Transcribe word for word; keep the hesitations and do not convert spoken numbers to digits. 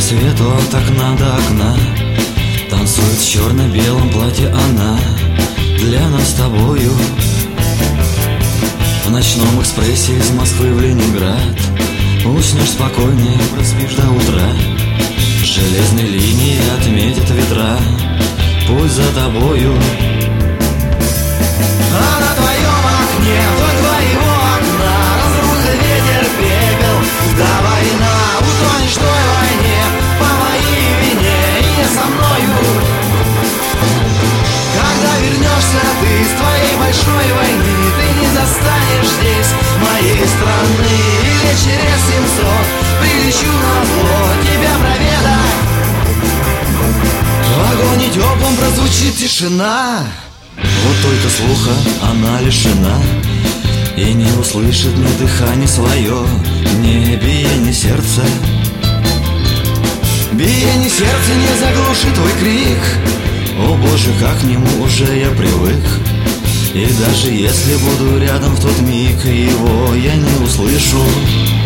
рассвету от окна до окна танцует в черно-белом платье она для нас с тобою. В ночном экспрессе из Москвы в Ленинград уснешь спокойнее, проспишь до утра. Железной линии отметят ветра путь за тобою. А на твоем окне, вдоль твоего окна разруха, ветер, пепел, да война. Утонешь в той войне по моей вине и не со мною. Когда вернешься ты с твоей большой войны, ты не застанешь здесь моей страны. Или через семьсот прилечу на зло тебя проведать. В вагоне теплом прозвучит тишина, вот только слуха она лишена и не услышит ни дыхание свое, ни биение сердца. Биение сердца не заглушит твой крик. О Боже, как к нему уже я привык. И даже если буду рядом в тот миг, его я не услышу.